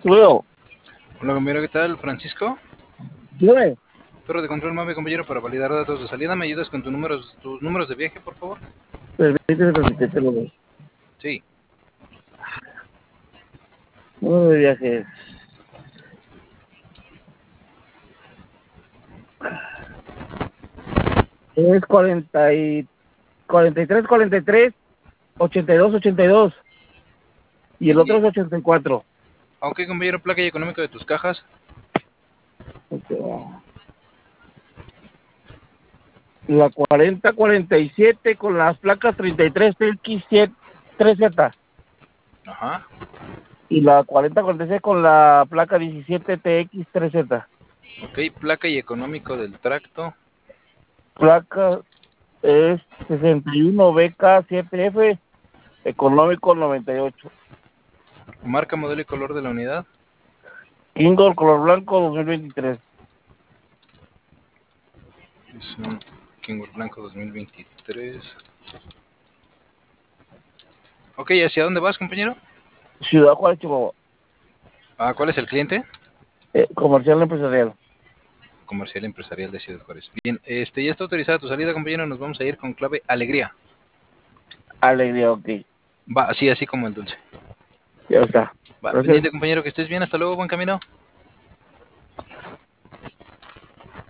Bueno, Hola compañero, ¿qué tal? Francisco. dígame. Perro de control móvil, compañero, para validar datos de salida. ¿Me ayudas con tus números de viaje, por favor? Permíteme, lo doy. Sí. Número de viajes. Es 43, 82, 82. Y el otro es 84. Ok, compañero, placa y económico de tus cajas. La 4047 con las placas 33X7 3Z. Ajá. Y la 4046 con la placa 17TX 3Z. Ok, placa y económico del tracto. Placa es 61BK7F, económico 98. Marca, modelo y color de la unidad. Indoor color blanco 2023. Es un Kenworth blanco 2023. Ok, ¿hacia dónde vas, compañero? Ciudad Juárez, Chihuahua. ¿Cuál es el cliente? Comercial empresarial. Comercial empresarial de Ciudad Juárez. Bien, ya está autorizada tu salida, compañero. Nos vamos a ir con clave alegría. Alegría, ok. Va, así como el dulce. Ya está. Va, Gracias. pendiente, compañero, que estés bien. Hasta luego, buen camino.